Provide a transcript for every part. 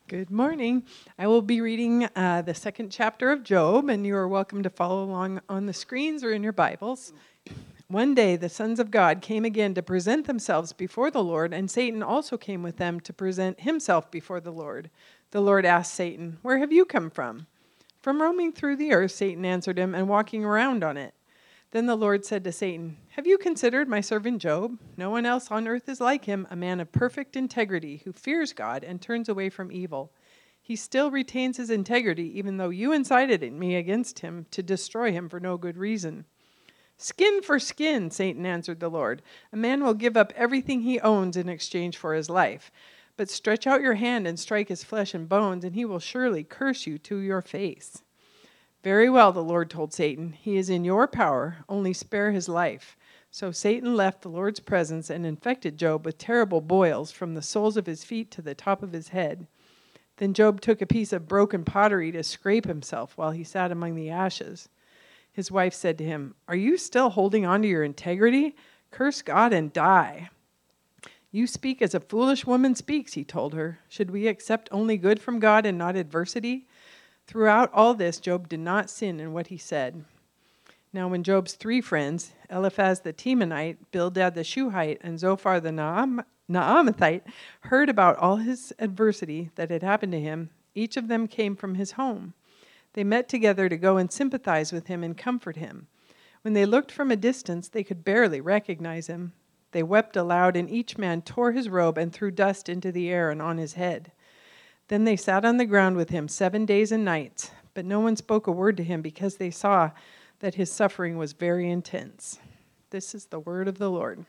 Good morning. I will be reading the second chapter of Job, and you are welcome to follow along on the screens or in your Bibles. One day, the sons of God came again to present themselves before the Lord, and Satan also came with them to present himself before the Lord. The Lord asked Satan, "Where have you come from?" "From roaming through the earth," Satan answered him, "and walking around on it." Then the Lord said to Satan, "Have you considered my servant Job? No one else on earth is like him, a man of perfect integrity who fears God and turns away from evil. He still retains his integrity, even though you incited me against him to destroy him for no good reason." "Skin for skin," Satan answered the Lord. "A man will give up everything he owns in exchange for his life. But stretch out your hand and strike his flesh and bones, and he will surely curse you to your face." "Very well," the Lord told Satan. "He is in your power. Only spare his life." So Satan left the Lord's presence and infected Job with terrible boils from the soles of his feet to the top of his head. Then Job took a piece of broken pottery to scrape himself while he sat among the ashes. His wife said to him, "Are you still holding on to your integrity? Curse God and die." "You speak as a foolish woman speaks," he told her. "Should we accept only good from God and not adversity?" Throughout all this, Job did not sin in what he said. Now when Job's three friends, Eliphaz the Temanite, Bildad the Shuhite, and Zophar the Naamathite, heard about all his adversity that had happened to him, each of them came from his home. They met together to go and sympathize with him and comfort him. When they looked from a distance, they could barely recognize him. They wept aloud, and each man tore his robe and threw dust into the air and on his head. Then they sat on the ground with him 7 days and nights, but no one spoke a word to him because they saw that his suffering was very intense. This is the word of the Lord.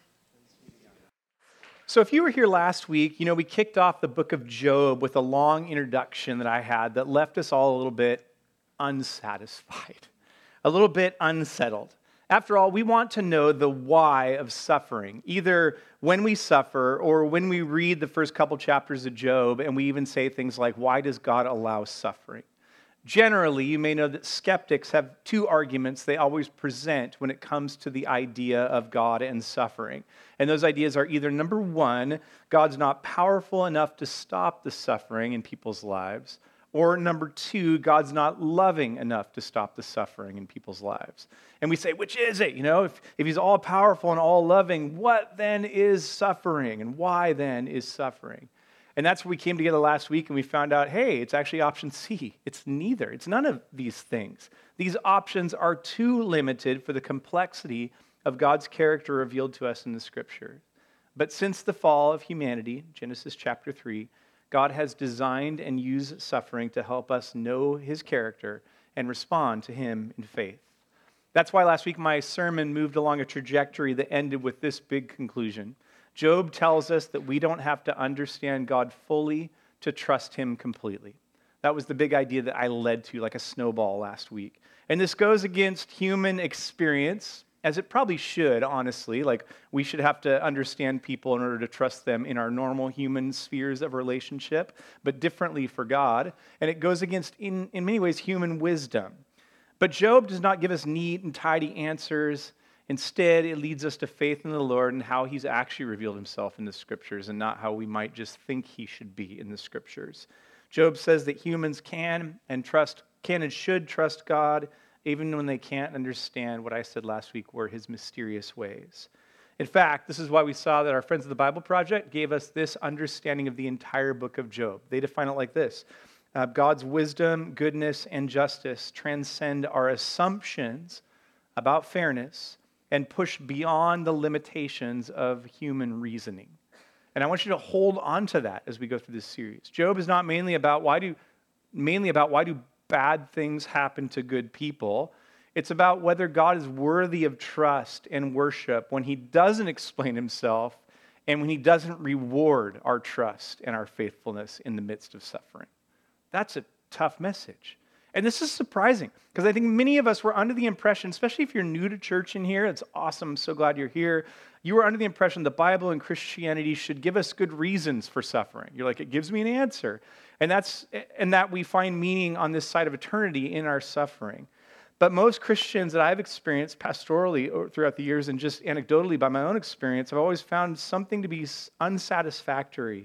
So if you were here last week, we kicked off the book of Job with a long introduction that I had that left us all a little bit unsatisfied, a little bit unsettled. After all, we want to know the why of suffering, either when we suffer or when we read the first couple chapters of Job and we even say things like, why does God allow suffering? Generally, you may know that skeptics have two arguments they always present when it comes to the idea of God and suffering. And those ideas are either, number one, God's not powerful enough to stop the suffering in people's lives, or number two, God's not loving enough to stop the suffering in people's lives. And we say, which is it? If he's all powerful and all loving, what then is suffering? And why then is suffering? And that's where we came together last week and we found out, hey, it's actually option C. It's neither. It's none of these things. These options are too limited for the complexity of God's character revealed to us in the Scripture. But since the fall of humanity, Genesis chapter 3, God has designed and used suffering to help us know his character and respond to him in faith. That's why last week my sermon moved along a trajectory that ended with this big conclusion. Job tells us that we don't have to understand God fully to trust him completely. That was the big idea that I led to like a snowball last week. And this goes against human experience, as it probably should, honestly. Like, we should have to understand people in order to trust them in our normal human spheres of relationship, but differently for God. And it goes against, in many ways, human wisdom. But Job does not give us neat and tidy answers. Instead, it leads us to faith in the Lord and how he's actually revealed himself in the Scriptures and not how we might just think he should be in the Scriptures. Job says that humans can and should trust God even when they can't understand what I said last week were his mysterious ways. In fact, this is why we saw that our friends of the Bible Project gave us this understanding of the entire book of Job. They define it like this. God's wisdom, goodness, and justice transcend our assumptions about fairness and push beyond the limitations of human reasoning. And I want you to hold on to that as we go through this series. Job is not mainly about why do bad things happen to good people. It's about whether God is worthy of trust and worship when he doesn't explain himself and when he doesn't reward our trust and our faithfulness in the midst of suffering. That's a tough message. And this is surprising because I think many of us were under the impression, especially if you're new to church in here, it's awesome, I'm so glad you're here. You were under the impression the Bible and Christianity should give us good reasons for suffering. You're like, it gives me an answer. And that we find meaning on this side of eternity in our suffering. But most Christians that I've experienced pastorally or throughout the years and just anecdotally by my own experience, I've always found something to be unsatisfactory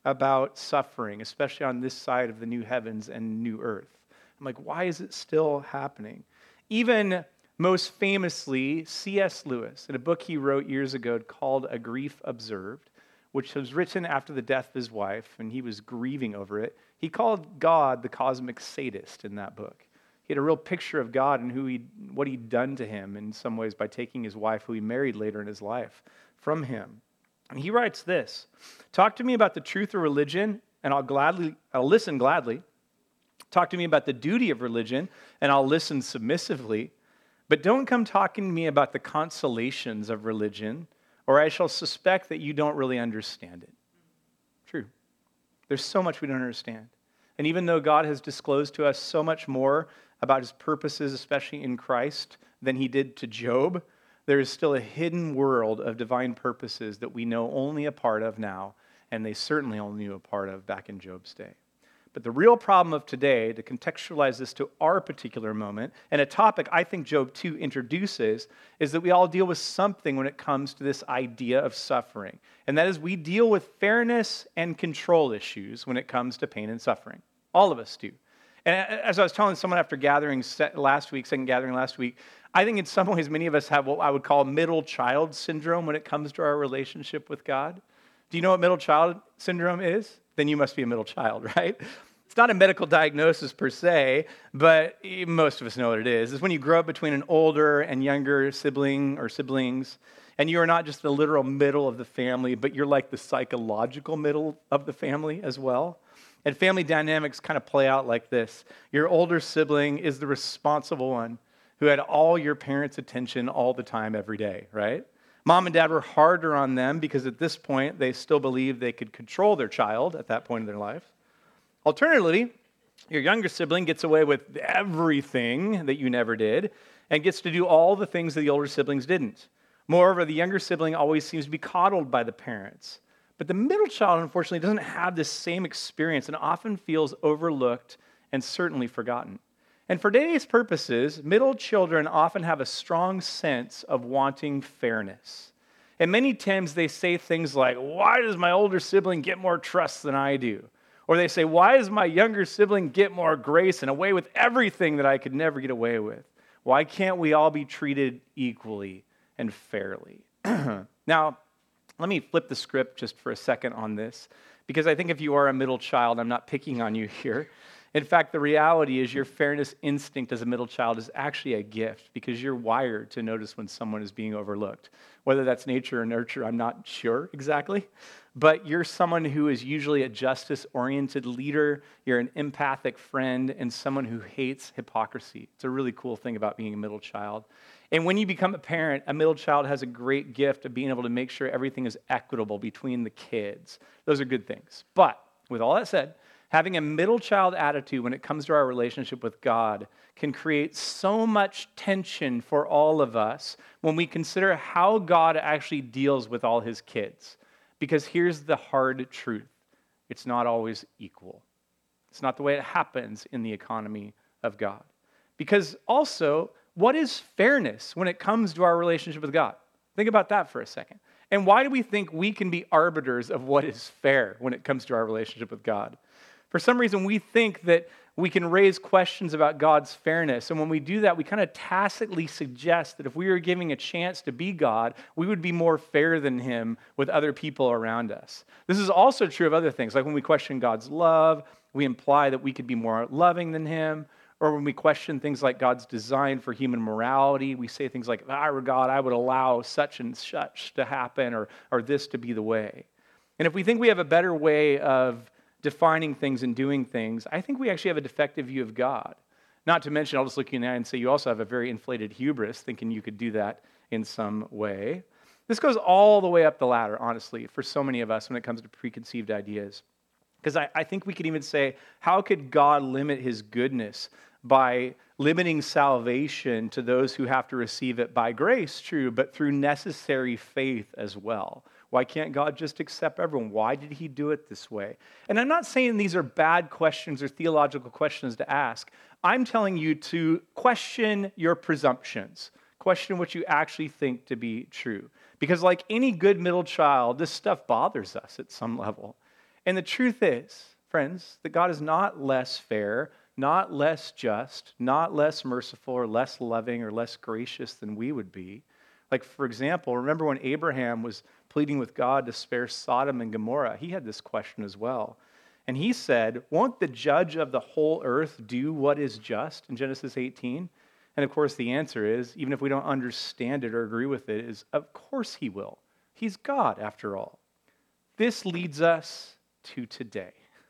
about suffering, especially on this side of the new heavens and new earth. I'm like, why is it still happening? Even most famously, C.S. Lewis, in a book he wrote years ago called A Grief Observed, which was written after the death of his wife, and he was grieving over it, he called God the cosmic sadist in that book. He had a real picture of God and what he'd done to him in some ways by taking his wife, who he married later in his life, from him. And he writes this: "Talk to me about the truth of religion, and I'll listen gladly. Talk to me about the duty of religion, and I'll listen submissively. But don't come talking to me about the consolations of religion, or I shall suspect that you don't really understand it." True. There's so much we don't understand. And even though God has disclosed to us so much more about his purposes, especially in Christ, than he did to Job, there is still a hidden world of divine purposes that we know only a part of now, and they certainly only knew a part of back in Job's day. But the real problem of today, to contextualize this to our particular moment, and a topic I think Job 2 introduces, is that we all deal with something when it comes to this idea of suffering. And that is, we deal with fairness and control issues when it comes to pain and suffering. All of us do. And as I was telling someone after second gathering last week, I think in some ways many of us have what I would call middle child syndrome when it comes to our relationship with God. Do you know what middle child syndrome is? Then you must be a middle child, right? It's not a medical diagnosis per se, but most of us know what it is. It's when you grow up between an older and younger sibling or siblings, and you are not just the literal middle of the family, but you're like the psychological middle of the family as well. And family dynamics kind of play out like this. Your older sibling is the responsible one who had all your parents' attention all the time, every day, right? Mom and dad were harder on them because at this point, they still believed they could control their child at that point in their life. Alternatively, your younger sibling gets away with everything that you never did and gets to do all the things that the older siblings didn't. Moreover, the younger sibling always seems to be coddled by the parents. But the middle child, unfortunately, doesn't have this same experience and often feels overlooked and certainly forgotten. And for today's purposes, middle children often have a strong sense of wanting fairness. And many times they say things like, "Why does my older sibling get more trust than I do?" Or they say, "Why does my younger sibling get more grace and away with everything that I could never get away with? Why can't we all be treated equally and fairly?" Now, let me flip the script just for a second on this, because I think if you are a middle child, I'm not picking on you here. In fact, the reality is your fairness instinct as a middle child is actually a gift, because you're wired to notice when someone is being overlooked. Whether that's nature or nurture, I'm not sure exactly. But you're someone who is usually a justice-oriented leader. You're an empathic friend and someone who hates hypocrisy. It's a really cool thing about being a middle child. And when you become a parent, a middle child has a great gift of being able to make sure everything is equitable between the kids. Those are good things. But with all that said, having a middle child attitude when it comes to our relationship with God can create so much tension for all of us when we consider how God actually deals with all his kids. Because here's the hard truth. It's not always equal. It's not the way it happens in the economy of God. Because also, what is fairness when it comes to our relationship with God? Think about that for a second. And why do we think we can be arbiters of what is fair when it comes to our relationship with God? For some reason, we think that we can raise questions about God's fairness. And when we do that, we kind of tacitly suggest that if we were giving a chance to be God, we would be more fair than him with other people around us. This is also true of other things. Like when we question God's love, we imply that we could be more loving than him. Or when we question things like God's design for human morality, we say things like, if I were God, I would allow such and such to happen, or this to be the way. And if we think we have a better way of defining things and doing things, I think we actually have a defective view of God. Not to mention, I'll just look you in the eye and say you also have a very inflated hubris, thinking you could do that in some way. This goes all the way up the ladder, honestly, for so many of us when it comes to preconceived ideas. Because I think we could even say, how could God limit his goodness by limiting salvation to those who have to receive it by grace, true, but through necessary faith as well? Why can't God just accept everyone? Why did he do it this way? And I'm not saying these are bad questions or theological questions to ask. I'm telling you to question your presumptions. Question what you actually think to be true. Because like any good middle child, this stuff bothers us at some level. And the truth is, friends, that God is not less fair, not less just, not less merciful or less loving or less gracious than we would be. Like, for example, remember when Abraham was pleading with God to spare Sodom and Gomorrah? He had this question as well. And he said, won't the judge of the whole earth do what is just in Genesis 18? And of course, the answer is, even if we don't understand it or agree with it, is of course he will. He's God, after all. This leads us to today.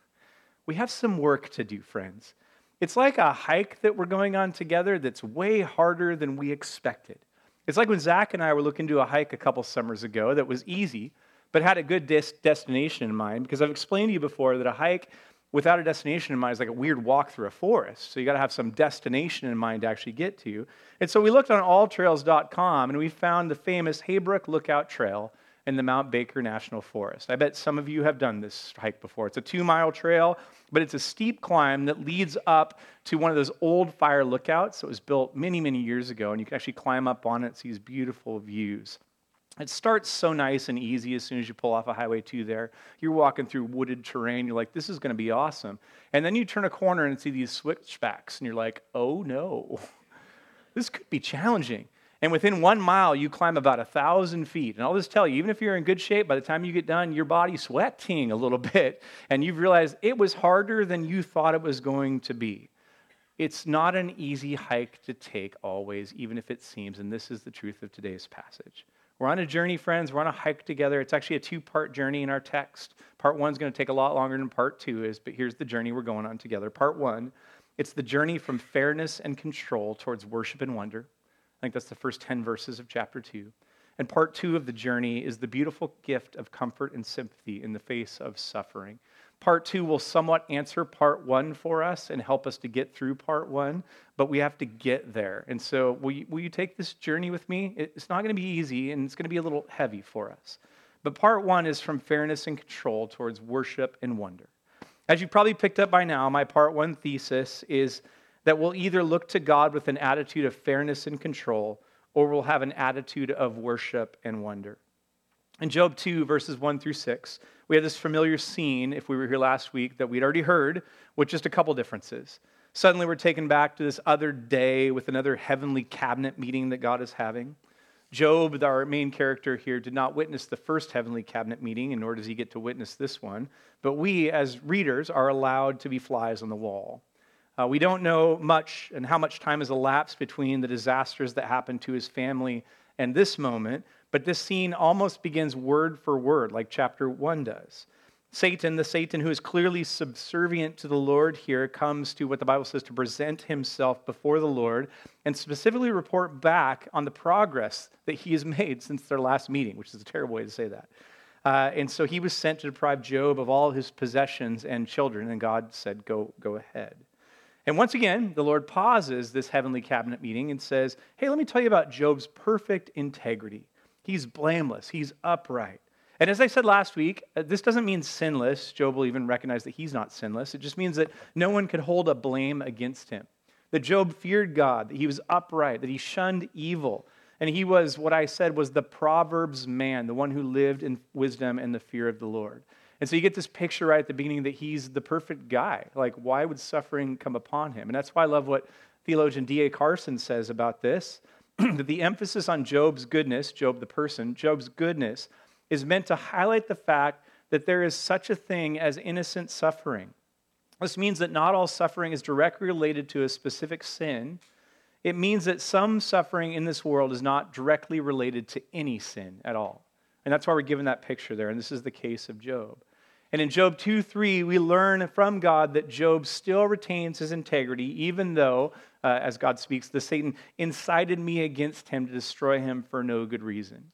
We have some work to do, friends. It's like a hike that we're going on together that's way harder than we expected. It's like when Zach and I were looking to a hike a couple summers ago that was easy, but had a good destination in mind, because I've explained to you before that a hike without a destination in mind is like a weird walk through a forest. So you got to have some destination in mind to actually get to. And so we looked on alltrails.com and we found the famous Haybrook Lookout Trail in the Mount Baker National Forest. I bet some of you have done this hike before. It's a 2-mile trail, but it's a steep climb that leads up to one of those old fire lookouts that was built many, many years ago, and you can actually climb up on it, see these beautiful views. It starts so nice and easy as soon as you pull off of Highway 2 there. You're walking through wooded terrain. You're like, this is going to be awesome. And then you turn a corner and see these switchbacks, and you're like, oh no, this could be challenging. And within 1 mile, you climb about 1,000 feet. And I'll just tell you, even if you're in good shape, by the time you get done, your body's sweating a little bit, and you've realized it was harder than you thought it was going to be. It's not an easy hike to take always, even if it seems, and this is the truth of today's passage. We're on a journey, friends. We're on a hike together. It's actually a 2-part journey in our text. Part 1 is going to take a lot longer than part 2 is, but here's the journey we're going on together. Part 1, it's the journey from fairness and control towards worship and wonder. I think that's the first 10 verses of chapter 2. And part 2 of the journey is the beautiful gift of comfort and sympathy in the face of suffering. Part 2 will somewhat answer part 1 for us and help us to get through part 1, but we have to get there. And so will you take this journey with me? It's not going to be easy, and it's going to be a little heavy for us. But part 1 is from fairness and control towards worship and wonder. As you probably picked up by now, my part 1 thesis is that we'll either look to God with an attitude of fairness and control, or we'll have an attitude of worship and wonder. In Job 2, verses 1 through 6, we have this familiar scene, if we were here last week, that we'd already heard, with just a couple differences. Suddenly we're taken back to this other day with another heavenly cabinet meeting that God is having. Job, our main character here, did not witness the first heavenly cabinet meeting, and nor does he get to witness this one. But we, as readers, are allowed to be flies on the wall. We don't know much and how much time has elapsed between the disasters that happened to his family and this moment, but this scene almost begins word for word, like chapter 1 does. Satan, the Satan who is clearly subservient to the Lord here, comes to what the Bible says to present himself before the Lord and specifically report back on the progress that he has made since their last meeting, which is a terrible way to say that. And so he was sent to deprive Job of all his possessions and children, and God said, go ahead. And once again, the Lord pauses this heavenly cabinet meeting and says, hey, let me tell you about Job's perfect integrity. He's blameless. He's upright. And as I said last week, this doesn't mean sinless. Job will even recognize that he's not sinless. It just means that no one could hold a blame against him. That Job feared God, that he was upright, that he shunned evil. And he was, what I said, was the Proverbs man, the one who lived in wisdom and the fear of the Lord. And so you get this picture right at the beginning that he's the perfect guy. Like, why would suffering come upon him? And that's why I love what theologian D.A. Carson says about this, that the emphasis on Job's goodness, Job the person, Job's goodness, is meant to highlight the fact that there is such a thing as innocent suffering. This means that not all suffering is directly related to a specific sin. It means that some suffering in this world is not directly related to any sin at all. And that's why we're given that picture there, and this is the case of Job. And in Job 2:3, we learn from God that Job still retains his integrity, even though, as God speaks, the Satan incited me against him to destroy him for no good reason.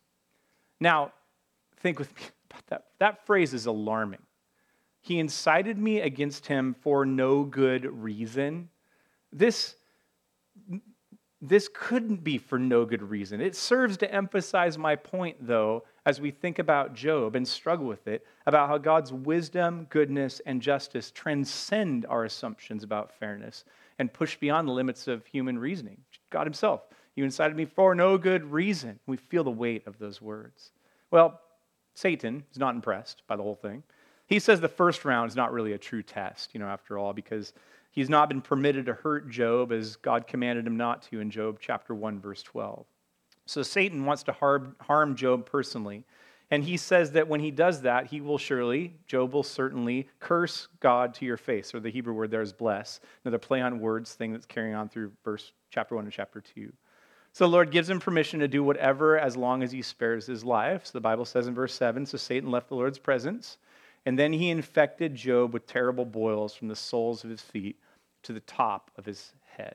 Now, think with me about that. That phrase is alarming. He incited me against him for no good reason. This couldn't be for no good reason. It serves to emphasize my point, though, as we think about Job and struggle with it, about how God's wisdom, goodness, and justice transcend our assumptions about fairness and push beyond the limits of human reasoning. God himself, you incited me for no good reason. We feel the weight of those words. Well, Satan is not impressed by the whole thing. He says the first round is not really a true test, after all, because he's not been permitted to hurt Job as God commanded him not to in Job chapter 1, verse 12. So Satan wants to harm Job personally. And he says that when he does that, Job will certainly curse God to your face, or the Hebrew word there is bless, another play on words thing that's carrying on through chapter 1 and chapter 2. So the Lord gives him permission to do whatever as long as he spares his life. So the Bible says in verse 7, so Satan left the Lord's presence, and then he infected Job with terrible boils from the soles of his feet to the top of his head.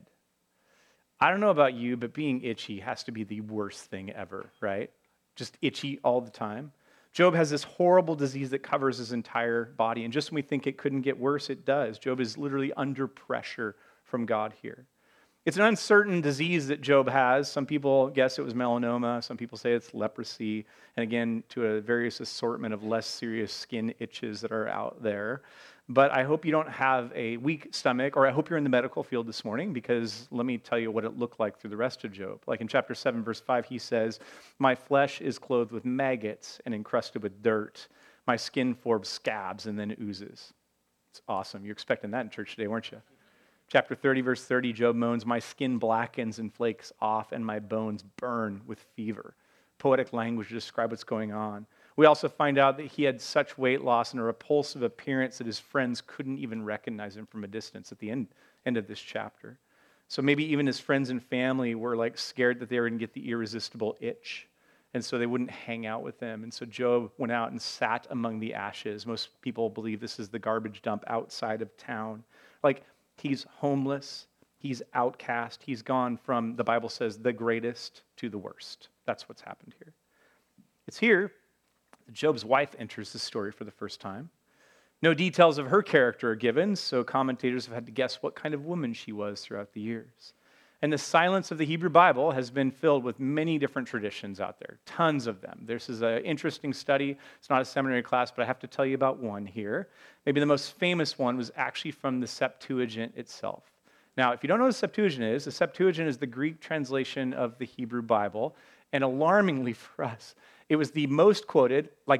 I don't know about you, but being itchy has to be the worst thing ever, right? Just itchy all the time. Job has this horrible disease that covers his entire body. And just when we think it couldn't get worse, it does. Job is literally under pressure from God here. It's an uncertain disease that Job has. Some people guess it was melanoma. Some people say it's leprosy. And again, to a various assortment of less serious skin itches that are out there. But I hope you don't have a weak stomach, or I hope you're in the medical field this morning, because let me tell you what it looked like through the rest of Job. Like in chapter 7, verse 5, he says, my flesh is clothed with maggots and encrusted with dirt. My skin forms scabs and then oozes. It's awesome. You're expecting that in church today, weren't you? Chapter 30, verse 30, Job moans, my skin blackens and flakes off, and my bones burn with fever. Poetic language to describe what's going on. We also find out that he had such weight loss and a repulsive appearance that his friends couldn't even recognize him from a distance at the end of this chapter. So maybe even his friends and family were like scared that they were going to get the irresistible itch. And so they wouldn't hang out with them. And so Job went out and sat among the ashes. Most people believe this is the garbage dump outside of town. Like, he's homeless. He's outcast. He's gone from, the Bible says, the greatest to the worst. That's what's happened here. It's here Job's wife enters the story for the first time. No details of her character are given, so commentators have had to guess what kind of woman she was throughout the years. And the silence of the Hebrew Bible has been filled with many different traditions out there, tons of them. This is an interesting study. It's not a seminary class, but I have to tell you about one here. Maybe the most famous one was actually from the Septuagint itself. Now, if you don't know what the Septuagint is the Greek translation of the Hebrew Bible, and alarmingly for us, it was the most quoted, like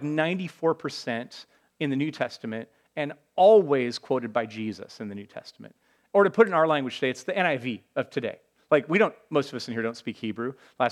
94% in the New Testament, and always quoted by Jesus in the New Testament. Or to put it in our language today, it's the NIV of today. Like, most of us in here don't speak Hebrew.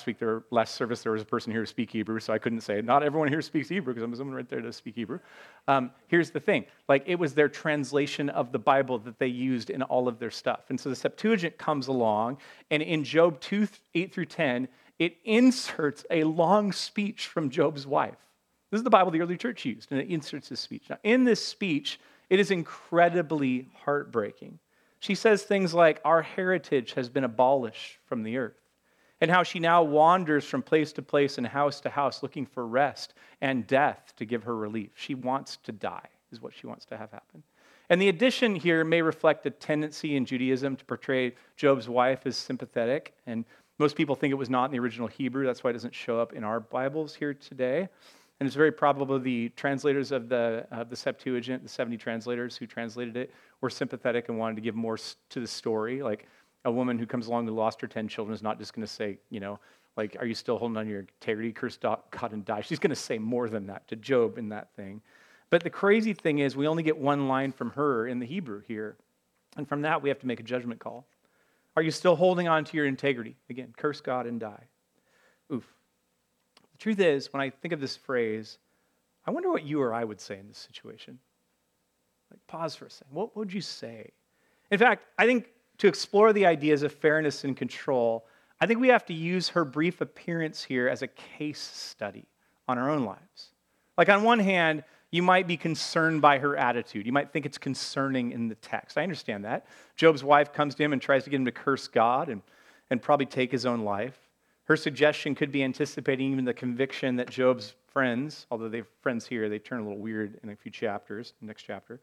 Last service, there was a person here who speaks Hebrew, so I couldn't say, not everyone here speaks Hebrew, because I'm someone right there to speak Hebrew. Here's the thing. Like, it was their translation of the Bible that they used in all of their stuff. And so the Septuagint comes along, and in Job 2, 8 through 10, it inserts a long speech from Job's wife. This is the Bible the early church used, and it inserts this speech. Now, in this speech, it is incredibly heartbreaking. She says things like, our heritage has been abolished from the earth, and how she now wanders from place to place and house to house looking for rest and death to give her relief. She wants to die, is what she wants to have happen. And the addition here may reflect a tendency in Judaism to portray Job's wife as sympathetic, and most people think it was not in the original Hebrew. That's why it doesn't show up in our Bibles here today. And it's very probable the translators of the Septuagint, the 70 translators who translated it, were sympathetic and wanted to give more to the story. Like, a woman who comes along who lost her 10 children is not just going to say, like, are you still holding on to your integrity? Curse God and die. She's going to say more than that to Job in that thing. But the crazy thing is we only get one line from her in the Hebrew here. And from that, we have to make a judgment call. Are you still holding on to your integrity? Again, curse God and die. Oof. The truth is, when I think of this phrase, I wonder what you or I would say in this situation. Like, pause for a second. What would you say? In fact, I think to explore the ideas of fairness and control, I think we have to use her brief appearance here as a case study on our own lives. Like, on one hand, you might be concerned by her attitude. You might think it's concerning in the text. I understand that. Job's wife comes to him and tries to get him to curse God and probably take his own life. Her suggestion could be anticipating even the conviction that Job's friends, although they're friends here, they turn a little weird in a few chapters, next chapter,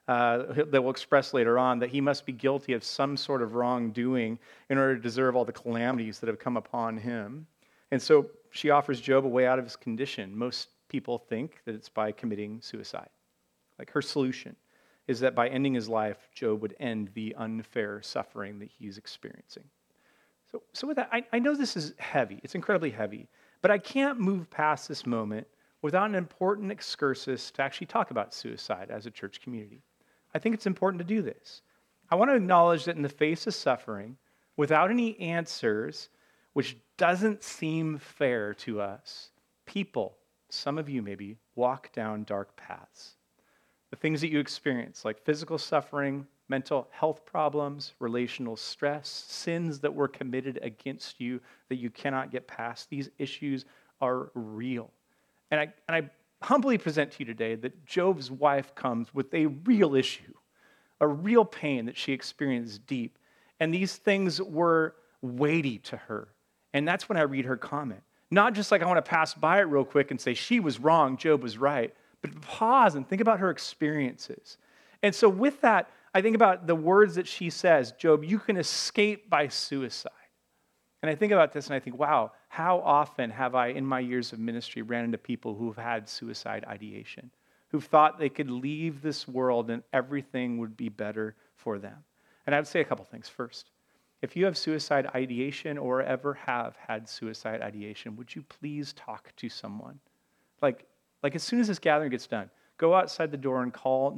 that will express later on that he must be guilty of some sort of wrongdoing in order to deserve all the calamities that have come upon him. And so she offers Job a way out of his condition. Most people think that it's by committing suicide. Like, her solution is that by ending his life, Job would end the unfair suffering that he's experiencing. So with that, I know this is heavy. It's incredibly heavy. But I can't move past this moment without an important excursus to actually talk about suicide as a church community. I think it's important to do this. I want to acknowledge that in the face of suffering, without any answers, which doesn't seem fair to us, people, some of you maybe, walk down dark paths. The things that you experience, like physical suffering, mental health problems, relational stress, sins that were committed against you that you cannot get past, these issues are real. And I humbly present to you today that Job's wife comes with a real issue, a real pain that she experienced deep. And these things were weighty to her. And that's when I read her comment. Not just like I want to pass by it real quick and say she was wrong, Job was right, but pause and think about her experiences. And so with that, I think about the words that she says, Job, you can escape by suicide. And I think about this and I think, wow, how often have I, in my years of ministry, ran into people who've had suicide ideation, who've thought they could leave this world and everything would be better for them. And I would say a couple things. First, if you have suicide ideation or ever have had suicide ideation, would you please talk to someone? Like as soon as this gathering gets done, go outside the door and call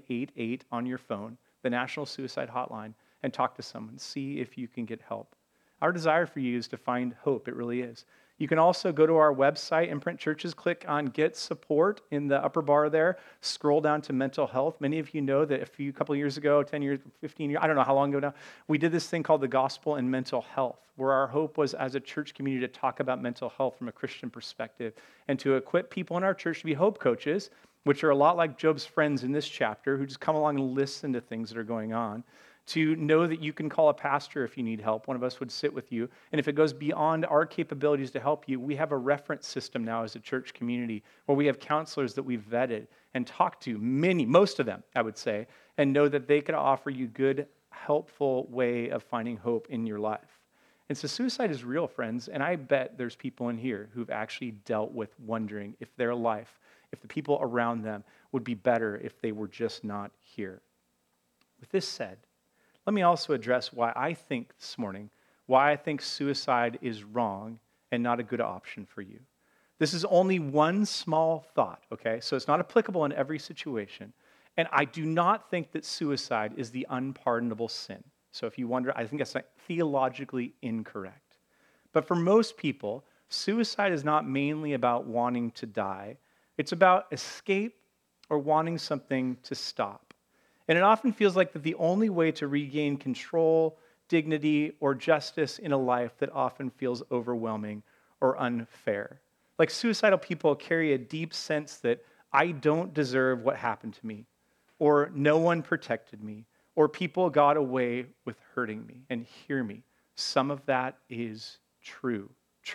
988 on your phone, the National Suicide Hotline, and talk to someone. See if you can get help. Our desire for you is to find hope. It really is. You can also go to our website, Imprint Churches, click on Get Support in the upper bar there, scroll down to mental health. Many of you know that a couple years ago, 10 years, 15 years, I don't know how long ago now, we did this thing called the Gospel and Mental Health, where our hope was as a church community to talk about mental health from a Christian perspective and to equip people in our church to be hope coaches, which are a lot like Job's friends in this chapter, who just come along and listen to things that are going on, to know that you can call a pastor if you need help. One of us would sit with you. And if it goes beyond our capabilities to help you, we have a reference system now as a church community where we have counselors that we've vetted and talked to, most of them, I would say, and know that they could offer you good, helpful way of finding hope in your life. And so suicide is real, friends, and I bet there's people in here who've actually dealt with wondering if their life, if the people around them would be better if they were just not here. With this said, let me also address why I think this morning, why I think suicide is wrong and not a good option for you. This is only one small thought, okay? So it's not applicable in every situation. And I do not think that suicide is the unpardonable sin. So if you wonder, I think that's theologically incorrect. But for most people, suicide is not mainly about wanting to die. It's about escape or wanting something to stop. And it often feels like that the only way to regain control, dignity, or justice in a life that often feels overwhelming or unfair. Like suicidal people carry a deep sense that I don't deserve what happened to me, or no one protected me, or people got away with hurting me. And hear me, some of that is true.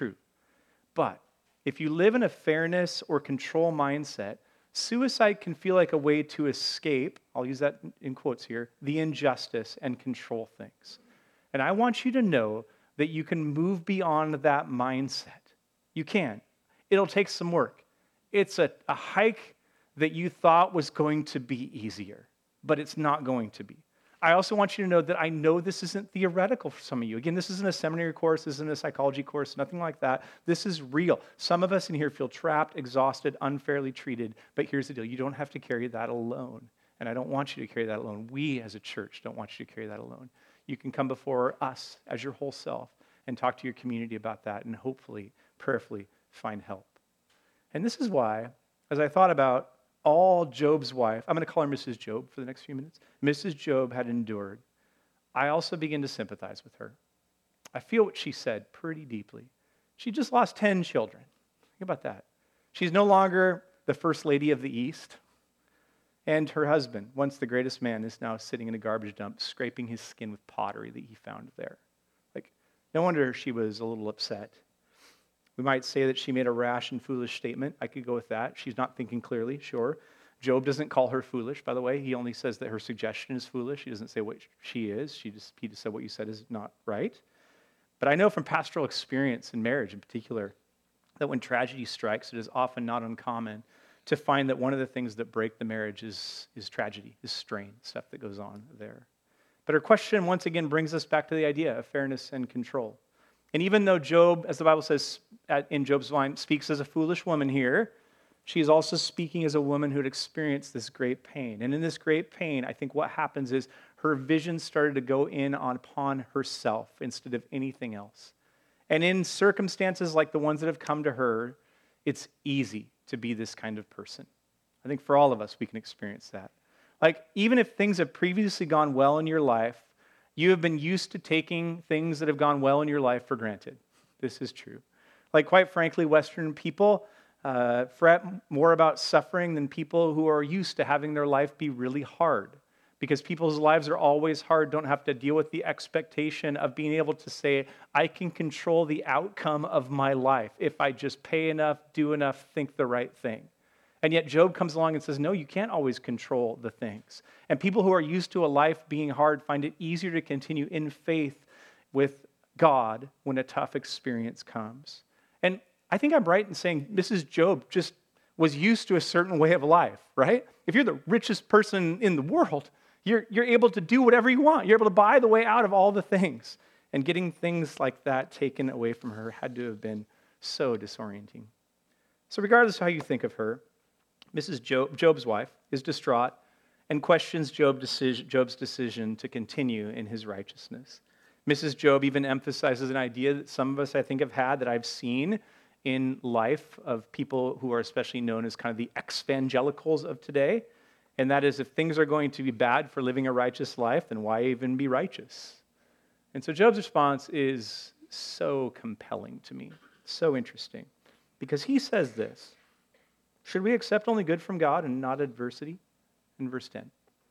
But if you live in a fairness or control mindset, suicide can feel like a way to escape, I'll use that in quotes here, the injustice and control things. And I want you to know that you can move beyond that mindset. You can. It'll take some work. It's a hike that you thought was going to be easier, but it's not going to be. I also want you to know that I know this isn't theoretical for some of you. Again, this isn't a seminary course, this isn't a psychology course, nothing like that. This is real. Some of us in here feel trapped, exhausted, unfairly treated, but here's the deal. You don't have to carry that alone, and I don't want you to carry that alone. We as a church don't want you to carry that alone. You can come before us as your whole self and talk to your community about that and hopefully, prayerfully find help. And this is why, as I thought about all Job's wife, I'm going to call her Mrs. Job for the next few minutes, Mrs. Job had endured, I also begin to sympathize with her. I feel what she said pretty deeply. She just lost 10 children. Think about that. She's no longer the first lady of the East. And her husband, once the greatest man, is now sitting in a garbage dump, scraping his skin with pottery that he found there. No wonder she was a little upset. We might say that she made a rash and foolish statement. I could go with that. She's not thinking clearly, sure. Job doesn't call her foolish, by the way. He only says that her suggestion is foolish. He doesn't say what she is. He just said what you said is not right. But I know from pastoral experience in marriage in particular that when tragedy strikes, it is often not uncommon to find that one of the things that break the marriage is tragedy, is strain, stuff that goes on there. But her question once again brings us back to the idea of fairness and control. And even though Job, as the Bible says in Job's line, speaks as a foolish woman here, she is also speaking as a woman who had experienced this great pain. And in this great pain, I think what happens is her vision started to go in upon herself instead of anything else. And in circumstances like the ones that have come to her, it's easy to be this kind of person. I think for all of us, we can experience that. Like, even if things have previously gone well in your life, you have been used to taking things that have gone well in your life for granted. This is true. Like, quite frankly, Western people fret more about suffering than people who are used to having their life be really hard. Because people's lives are always hard, don't have to deal with the expectation of being able to say, I can control the outcome of my life if I just pay enough, do enough, think the right thing. And yet Job comes along and says, no, you can't always control the things. And people who are used to a life being hard find it easier to continue in faith with God when a tough experience comes. And I think I'm right in saying Mrs. Job just was used to a certain way of life, right? If you're the richest person in the world, you're able to do whatever you want. You're able to buy the way out of all the things. And getting things like that taken away from her had to have been so disorienting. So regardless of how you think of her, Mrs. Job's wife is distraught and questions Job's decision to continue in his righteousness. Mrs. Job even emphasizes an idea that some of us, I think, have had, that I've seen in life of people who are especially known as kind of the evangelicals of today. And that is, if things are going to be bad for living a righteous life, then why even be righteous? And so Job's response is so compelling to me, so interesting, because he says this: should we accept only good from God and not adversity? In verse 10.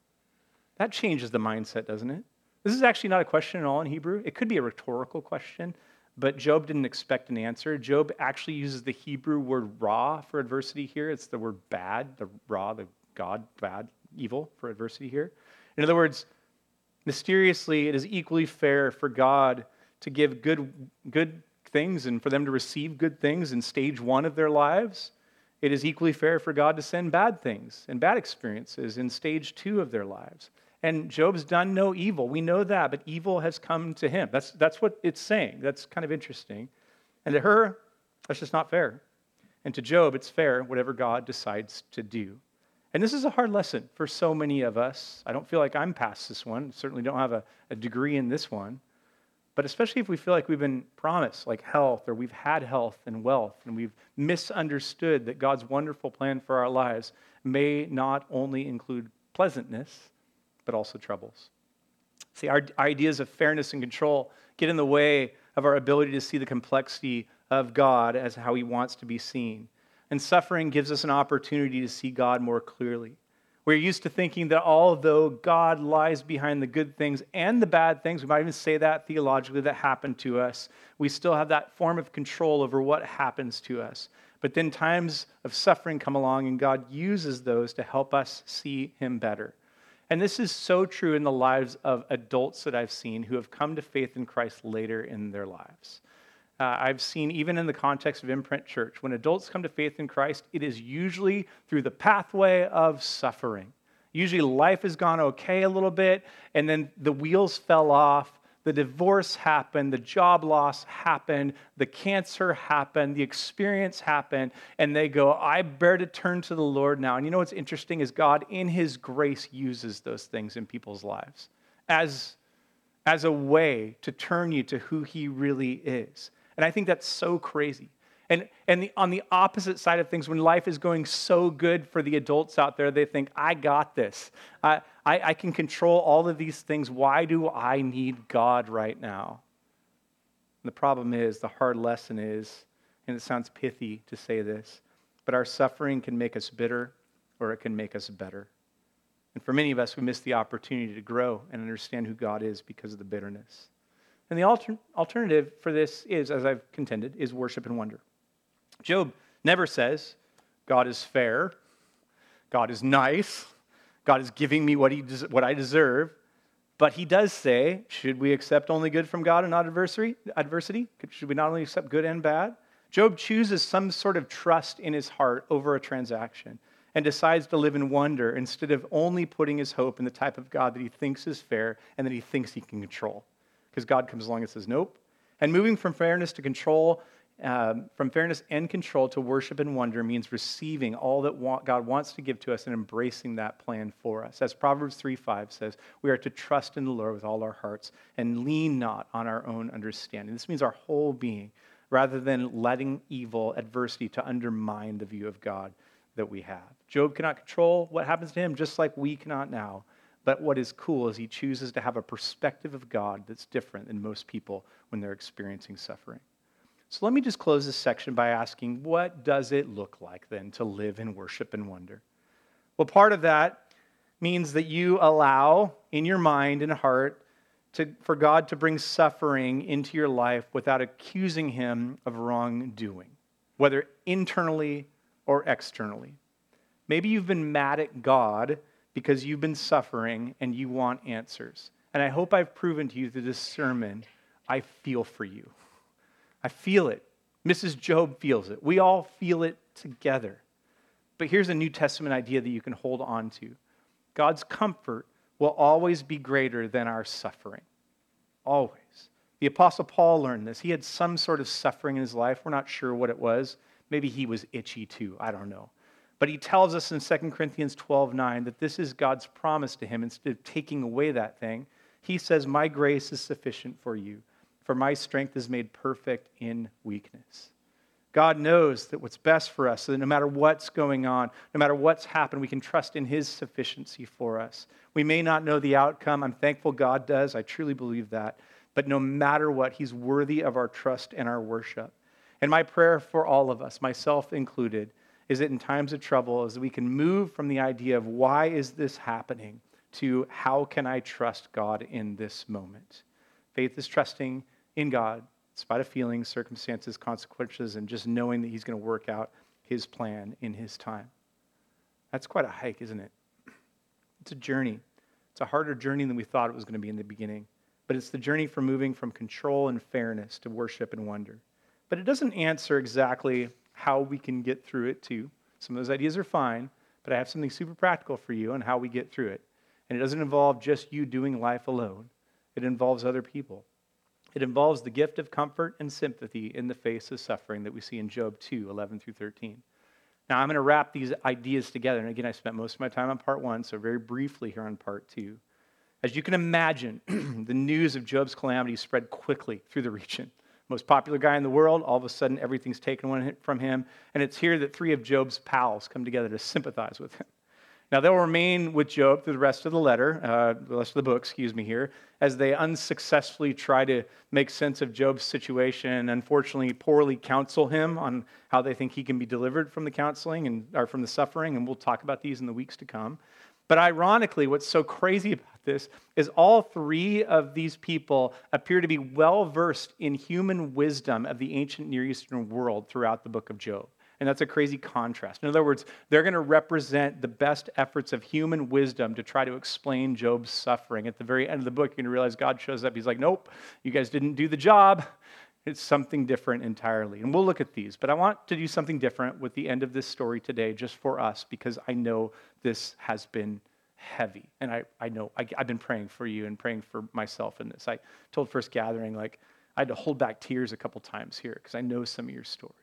That changes the mindset, doesn't it? This is actually not a question at all in Hebrew. It could be a rhetorical question, but Job didn't expect an answer. Job actually uses the Hebrew word ra for adversity here. It's the word bad, the ra, the God, bad, evil for adversity here. In other words, mysteriously, it is equally fair for God to give good things and for them to receive good things in stage one of their lives. It is equally fair for God to send bad things and bad experiences in stage two of their lives. And Job's done no evil. We know that, but evil has come to him. That's what it's saying. That's kind of interesting. And to her, that's just not fair. And to Job, it's fair, whatever God decides to do. And this is a hard lesson for so many of us. I don't feel like I'm past this one. Certainly don't have a degree in this one. But especially if we feel like we've been promised like health, or we've had health and wealth, and we've misunderstood that God's wonderful plan for our lives may not only include pleasantness, but also troubles. See, our ideas of fairness and control get in the way of our ability to see the complexity of God as how he wants to be seen. And suffering gives us an opportunity to see God more clearly. We're used to thinking that although God lies behind the good things and the bad things, we might even say that theologically, that happen to us, we still have that form of control over what happens to us. But then times of suffering come along, and God uses those to help us see him better. And this is so true in the lives of adults that I've seen who have come to faith in Christ later in their lives. I've seen, even in the context of Imprint Church, when adults come to faith in Christ, it is usually through the pathway of suffering. Usually life has gone okay a little bit, and then the wheels fell off, the divorce happened, the job loss happened, the cancer happened, the experience happened, and they go, I bear to turn to the Lord now. And you know what's interesting is God, in his grace, uses those things in people's lives as a way to turn you to who he really is. And I think that's so crazy. And on the opposite side of things, when life is going so good for the adults out there, they think, I got this. I can control all of these things. Why do I need God right now? And the problem is, the hard lesson is, and it sounds pithy to say this, but our suffering can make us bitter, or it can make us better. And for many of us, we miss the opportunity to grow and understand who God is because of the bitterness. And the alternative for this is, as I've contended, is worship and wonder. Job never says, God is fair, God is nice, God is giving me what I deserve. But he does say, should we accept only good from God and not adversity? Should we not only accept good and bad? Job chooses some sort of trust in his heart over a transaction and decides to live in wonder instead of only putting his hope in the type of God that he thinks is fair and that he thinks he can control. Because God comes along and says, nope. And moving from fairness to control from fairness and control to worship and wonder means receiving all that God wants to give to us and embracing that plan for us. As Proverbs 3:5 says, we are to trust in the Lord with all our hearts and lean not on our own understanding. This means our whole being, rather than letting evil, adversity to undermine the view of God that we have. Job cannot control what happens to him, just like we cannot now. But what is cool is he chooses to have a perspective of God that's different than most people when they're experiencing suffering. So let me just close this section by asking, what does it look like then to live in worship and wonder? Well, part of that means that you allow in your mind and heart for God to bring suffering into your life without accusing him of wrongdoing, whether internally or externally. Maybe you've been mad at God because you've been suffering and you want answers. And I hope I've proven to you through this sermon, I feel for you. I feel it. Mrs. Job feels it. We all feel it together. But here's a New Testament idea that you can hold on to. God's comfort will always be greater than our suffering. Always. The Apostle Paul learned this. He had some sort of suffering in his life. We're not sure what it was. Maybe he was itchy too. I don't know. But he tells us in 2 Corinthians 12:9 that this is God's promise to him. Instead of taking away that thing, he says, my grace is sufficient for you, for my strength is made perfect in weakness. God knows that what's best for us, so that no matter what's going on, no matter what's happened, we can trust in his sufficiency for us. We may not know the outcome. I'm thankful God does. I truly believe that. But no matter what, he's worthy of our trust and our worship. And my prayer for all of us, myself included, is that in times of trouble, is that we can move from the idea of why is this happening to how can I trust God in this moment? Faith is trusting in God, in spite of feelings, circumstances, consequences, and just knowing that he's going to work out his plan in his time. That's quite a hike, isn't it? It's a journey. It's a harder journey than we thought it was going to be in the beginning. But it's the journey from moving from control and fairness to worship and wonder. But it doesn't answer exactly how we can get through it too. Some of those ideas are fine, but I have something super practical for you on how we get through it. And it doesn't involve just you doing life alone. It involves other people. It involves the gift of comfort and sympathy in the face of suffering that we see in Job 2:11-13. Now, I'm going to wrap these ideas together. And again, I spent most of my time on part 1, so very briefly here on part 2. As you can imagine, the news of Job's calamity spread quickly through the region. Most popular guy in the world, all of a sudden everything's taken from him. And it's here that 3 of Job's pals come together to sympathize with him. Now, they'll remain with Job through the rest of the book, here, as they unsuccessfully try to make sense of Job's situation and unfortunately poorly counsel him on how they think he can be delivered from the counseling or from the suffering, and we'll talk about these in the weeks to come. But ironically, what's so crazy about this is all 3 of these people appear to be well-versed in human wisdom of the ancient Near Eastern world throughout the book of Job. And that's a crazy contrast. In other words, they're going to represent the best efforts of human wisdom to try to explain Job's suffering. At the very end of the book, you're going to realize God shows up. He's like, nope, you guys didn't do the job. It's something different entirely. And we'll look at these. But I want to do something different with the end of this story today, just for us, because I know this has been heavy. And I know I've been praying for you and praying for myself in this. I told First Gathering, I had to hold back tears a couple times here because I know some of your stories.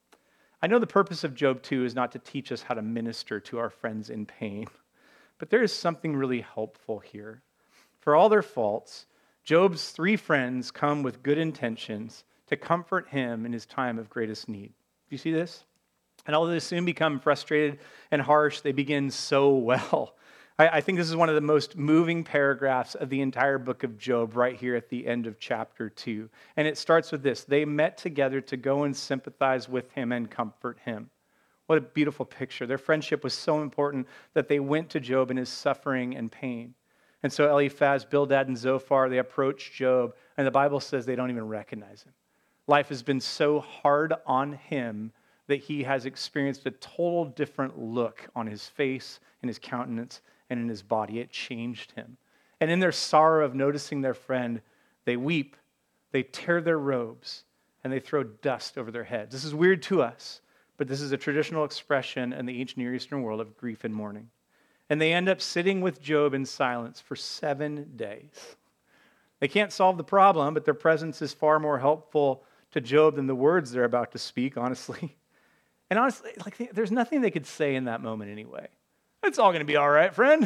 I know the purpose of Job 2 is not to teach us how to minister to our friends in pain, but there is something really helpful here. For all their faults, Job's 3 friends come with good intentions to comfort him in his time of greatest need. Do you see this? And although they soon become frustrated and harsh, they begin so well. I think this is one of the most moving paragraphs of the entire book of Job right here at the end of chapter 2. And it starts with this. They met together to go and sympathize with him and comfort him. What a beautiful picture. Their friendship was so important that they went to Job in his suffering and pain. And so Eliphaz, Bildad, and Zophar, they approach Job, and the Bible says they don't even recognize him. Life has been so hard on him that he has experienced a total different look on his face, in his countenance, and in his body. It changed him. And in their sorrow of noticing their friend, they weep, they tear their robes, and they throw dust over their heads. This is weird to us, but this is a traditional expression in the ancient Near Eastern world of grief and mourning. And they end up sitting with Job in silence for 7 days. They can't solve the problem, but their presence is far more helpful to Job than the words they're about to speak, honestly. And honestly, there's nothing they could say in that moment anyway. It's all going to be all right, friend.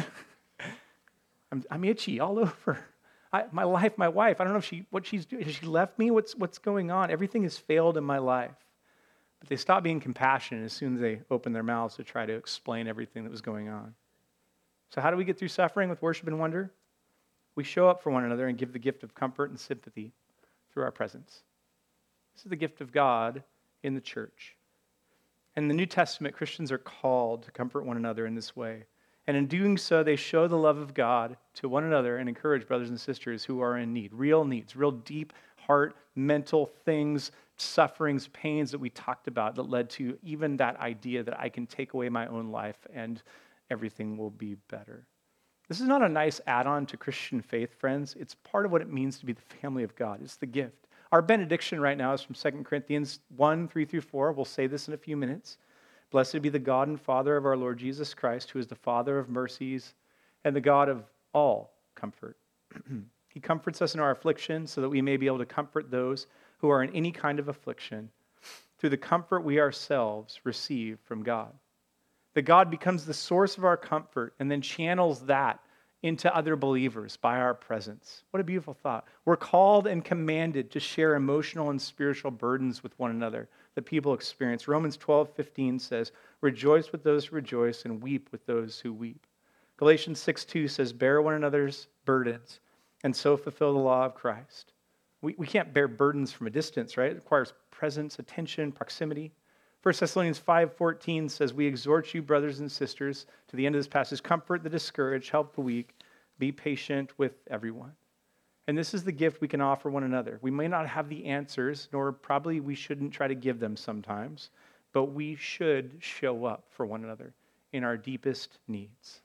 I'm itchy all over. My wife, I don't know what she's doing. Has she left me? What's going on? Everything has failed in my life. But they stopped being compassionate as soon as they opened their mouths to try to explain everything that was going on. So how do we get through suffering with worship and wonder? We show up for one another and give the gift of comfort and sympathy through our presence. This is the gift of God in the church. In the New Testament, Christians are called to comfort one another in this way. And in doing so, they show the love of God to one another and encourage brothers and sisters who are in need, real needs, real deep heart, mental things, sufferings, pains that we talked about that led to even that idea that I can take away my own life and everything will be better. This is not a nice add-on to Christian faith, friends. It's part of what it means to be the family of God. It's the gift. Our benediction right now is from 2 Corinthians 1, 3 through 4. We'll say this in a few minutes. Blessed be the God and Father of our Lord Jesus Christ, who is the Father of mercies and the God of all comfort. He comforts us in our affliction so that we may be able to comfort those who are in any kind of affliction through the comfort we ourselves receive from God. That God becomes the source of our comfort and then channels that into other believers by our presence. What a beautiful thought. We're called and commanded to share emotional and spiritual burdens with one another that people experience. Romans 12:15 says, rejoice with those who rejoice and weep with those who weep. Galatians 6:2 says, bear one another's burdens and so fulfill the law of Christ. We can't bear burdens from a distance, right? It requires presence, attention, proximity. 1 Thessalonians 5:14 says, we exhort you, brothers and sisters, to the end of this passage, comfort the discouraged, help the weak, be patient with everyone. And this is the gift we can offer one another. We may not have the answers, nor probably we shouldn't try to give them sometimes, but we should show up for one another in our deepest needs.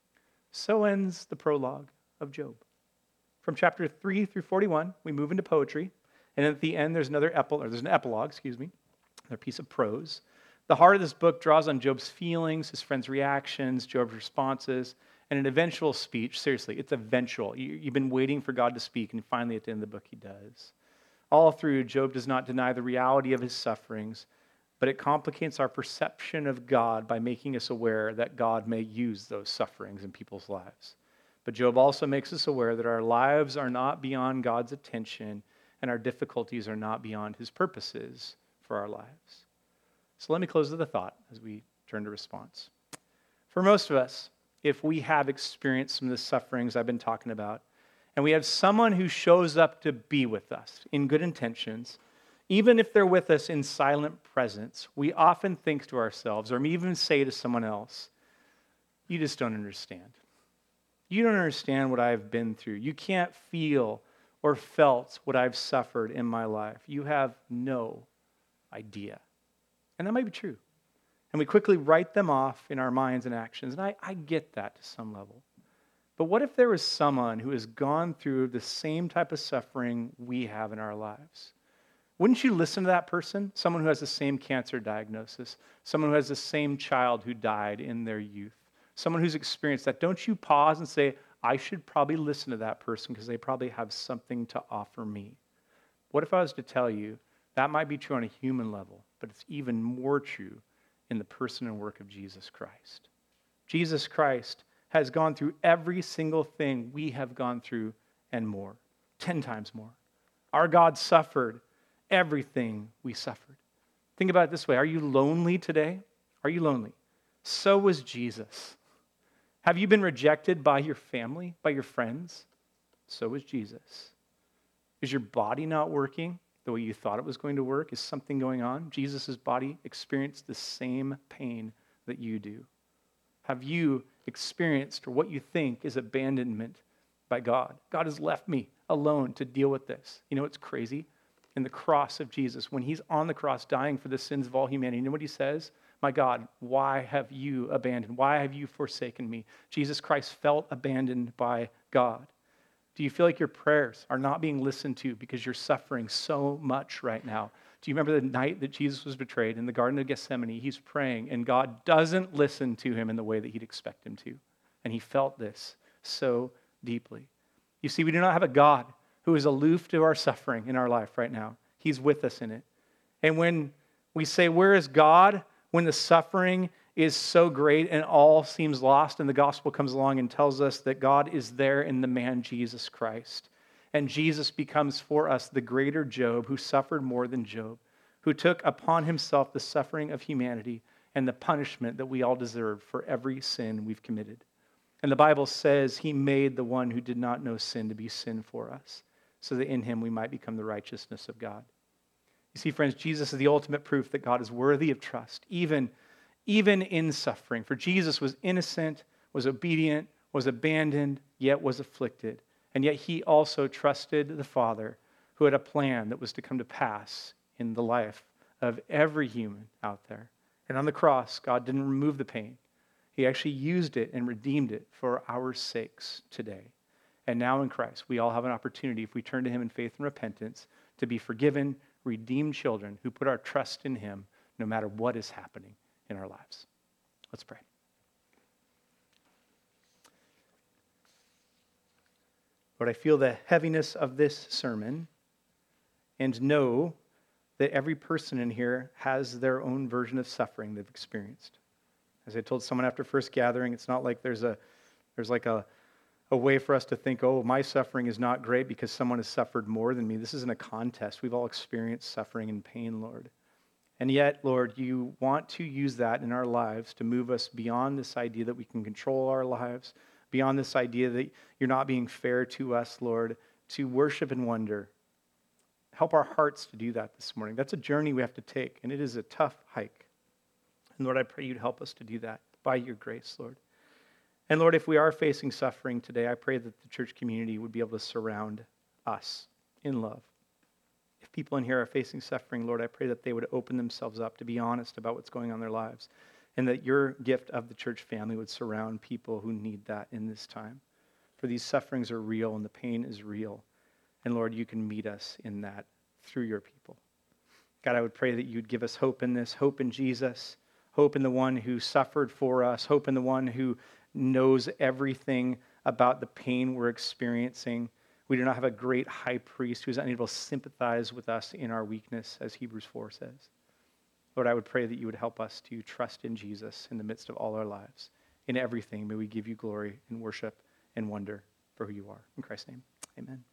So ends the prologue of Job. From chapter 3 through 41, we move into poetry, and at the end there's an epilogue, another piece of prose. The heart of this book draws on Job's feelings, his friends' reactions, Job's responses, and an eventual speech. Seriously, it's eventual. You've been waiting for God to speak, and finally at the end of the book he does. All through, Job does not deny the reality of his sufferings, but it complicates our perception of God by making us aware that God may use those sufferings in people's lives. But Job also makes us aware that our lives are not beyond God's attention and our difficulties are not beyond his purposes for our lives. So let me close with a thought as we turn to response. For most of us, if we have experienced some of the sufferings I've been talking about, and we have someone who shows up to be with us in good intentions, even if they're with us in silent presence, we often think to ourselves, or even say to someone else, you just don't understand. You don't understand what I've been through. You can't feel or felt what I've suffered in my life. You have no idea. And that might be true. And we quickly write them off in our minds and actions. And I get that to some level. But what if there was someone who has gone through the same type of suffering we have in our lives? Wouldn't you listen to that person? Someone who has the same cancer diagnosis, someone who has the same child who died in their youth, someone who's experienced that. Don't you pause and say, I should probably listen to that person because they probably have something to offer me? What if I was to tell you that might be true on a human level, but it's even more true in the person and work of Jesus Christ? Jesus Christ has gone through every single thing we have gone through and more, 10 times more. Our God suffered everything we suffered. Think about it this way. Are you lonely today? Are you lonely? So was Jesus. Have you been rejected by your family, by your friends? So was Jesus. Is your body not working the way you thought it was going to work? Is something going on? Jesus' body experienced the same pain that you do. Have you experienced what you think is abandonment by God? God has left me alone to deal with this. You know what's crazy? In the cross of Jesus, when he's on the cross dying for the sins of all humanity, you know what he says? My God, why have you abandoned? Why have you forsaken me? Jesus Christ felt abandoned by God. Do you feel like your prayers are not being listened to because you're suffering so much right now? Do you remember the night that Jesus was betrayed in the Garden of Gethsemane? He's praying, and God doesn't listen to him in the way that he'd expect him to. And he felt this so deeply. You see, we do not have a God who is aloof to our suffering in our life right now. He's with us in it. And when we say, where is God? When the suffering is so great and all seems lost, and the gospel comes along and tells us that God is there in the man Jesus Christ. And Jesus becomes for us the greater Job, who suffered more than Job, who took upon himself the suffering of humanity and the punishment that we all deserve for every sin we've committed. And the Bible says he made the one who did not know sin to be sin for us, so that in him we might become the righteousness of God. You see, friends, Jesus is the ultimate proof that God is worthy of trust, even in suffering. For Jesus was innocent, was obedient, was abandoned, yet was afflicted. And yet he also trusted the Father, who had a plan that was to come to pass in the life of every human out there. And on the cross, God didn't remove the pain. He actually used it and redeemed it for our sakes today. And now in Christ, we all have an opportunity, if we turn to him in faith and repentance, to be forgiven, redeemed children who put our trust in him no matter what is happening in our lives. Let's pray. Lord, I feel the heaviness of this sermon and know that every person in here has their own version of suffering they've experienced. As I told someone after first gathering, it's not like there's like a way for us to think, oh, my suffering is not great because someone has suffered more than me. This isn't a contest. We've all experienced suffering and pain, Lord. And yet, Lord, you want to use that in our lives to move us beyond this idea that we can control our lives, beyond this idea that you're not being fair to us, Lord, to worship and wonder. Help our hearts to do that this morning. That's a journey we have to take, and it is a tough hike. And Lord, I pray you'd help us to do that by your grace, Lord. And Lord, if we are facing suffering today, I pray that the church community would be able to surround us in love. If people in here are facing suffering, Lord, I pray that they would open themselves up to be honest about what's going on in their lives, and that your gift of the church family would surround people who need that in this time. For these sufferings are real and the pain is real. And Lord, you can meet us in that through your people. God, I would pray that you'd give us hope in this, hope in Jesus, hope in the one who suffered for us, hope in the one who knows everything about the pain we're experiencing. We do not have a great high priest who is unable to sympathize with us in our weakness, as Hebrews 4 says. Lord, I would pray that you would help us to trust in Jesus in the midst of all our lives. In everything, may we give you glory and worship and wonder for who you are. In Christ's name, amen.